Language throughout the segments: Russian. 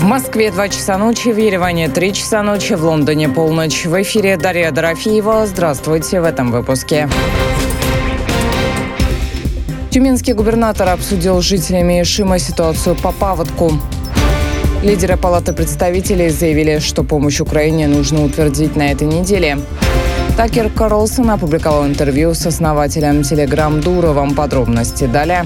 Москве 2 часа ночи, в Ереване 3 часа ночи, в Лондоне полночь. В эфире Дарья Дорофеева. Здравствуйте в этом выпуске. Тюменский губернатор обсудил с жителями Ишима ситуацию по паводку. Лидеры Палаты представителей заявили, что помощь Украине нужно утвердить на этой неделе. Такер Карлсон опубликовал интервью с основателем Telegram Дуровым. Подробности далее.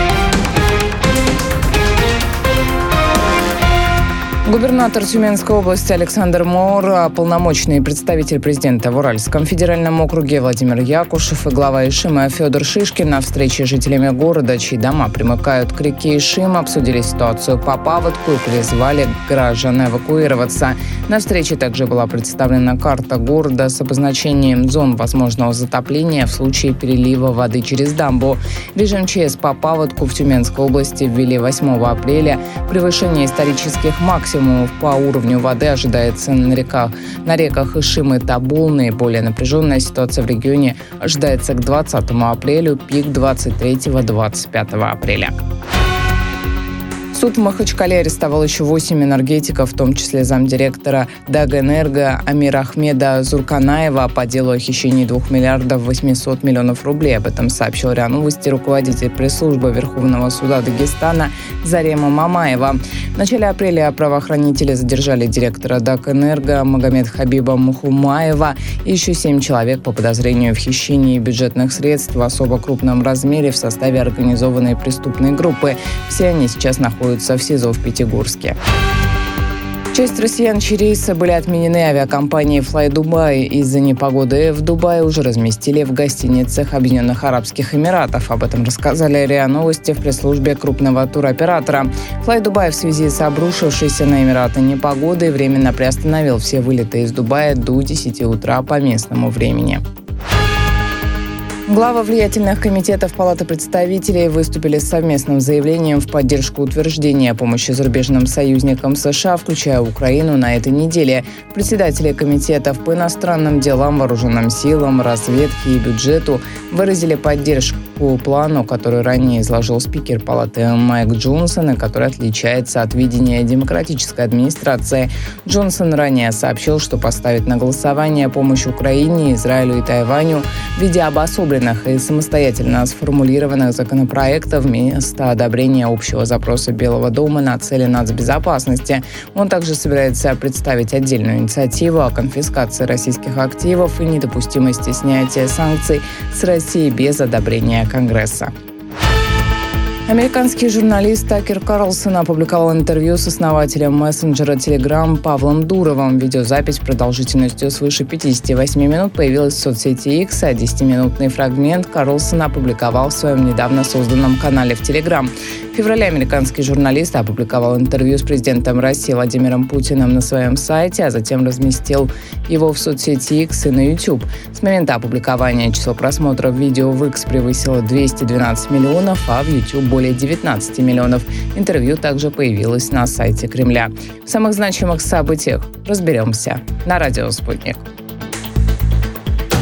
Губернатор Тюменской области Александр Моор, полномочный представитель президента в Уральском федеральном округе Владимир Якушев и глава Ишима Федор Шишкин на встрече с жителями города, чьи дома примыкают к реке Ишим, обсудили ситуацию по паводку и призвали граждан эвакуироваться. На встрече также была представлена карта города с обозначением зон возможного затопления в случае перелива воды через дамбу. Режим ЧС по паводку в Тюменской области ввели 8 апреля. Превышение исторических максимумов по уровню воды ожидается на реках Ишим и Тобол. Наиболее напряженная ситуация в регионе ожидается к 20 апреля, пик 23-25 апреля. Суд в Махачкале арестовал еще 8 энергетиков, в том числе замдиректора Дагэнерго Амира Ахмеда Зурканаева по делу о хищении 2 миллиардов 800 миллионов рублей. Об этом сообщил РИА Новости руководитель пресс-службы Верховного суда Дагестана Зарема Мамаева. В начале апреля правоохранители задержали директора Дагэнерго Магомед Хабиба Мухумаева и еще 7 человек по подозрению в хищении бюджетных средств в особо крупном размере в составе организованной преступной группы. Все они сейчас находятся в СИЗО в Пятигорске. Часть россиян, чьи рейсы были отменены авиакомпанией Fly Dubai из-за непогоды в Дубае, уже разместили в гостиницах Объединенных Арабских Эмиратов. Об этом рассказали РИА Новости в пресс-службе крупного туроператора. Fly Dubai в связи с обрушившейся на Эмираты непогодой временно приостановил все вылеты из Дубая до 10 утра по местному времени. Главы влиятельных комитетов Палаты представителей выступили с совместным заявлением в поддержку утверждения помощи зарубежным союзникам США, включая Украину, на этой неделе. Председатели комитетов по иностранным делам, вооруженным силам, разведке и бюджету выразили поддержку плану, который ранее изложил спикер Палаты Майк Джонсон, и который отличается от видения демократической администрации. Джонсон ранее сообщил, что поставит на голосование помощь Украине, Израилю и Тайваню в виде обособленных и самостоятельно сформулированных законопроектов вместо одобрения общего запроса Белого дома на цели нацбезопасности. Он также собирается представить отдельную инициативу о конфискации российских активов и недопустимости снятия санкций с России без одобрения Конгресса. Американский журналист Такер Карлсон опубликовал интервью с основателем мессенджера Telegram Павлом Дуровым. Видеозапись продолжительностью свыше 58 минут появилась в соцсети X, а 10-минутный фрагмент Карлсон опубликовал в своем недавно созданном канале в Telegram. В феврале американский журналист опубликовал интервью с президентом России Владимиром Путиным на своем сайте, а затем разместил его в соцсети X и на YouTube. С момента опубликования число просмотров видео в X превысило 212 миллионов, а в YouTube более 19 миллионов. Интервью также появилось на сайте Кремля. В самых значимых событиях разберемся на радио «Спутник».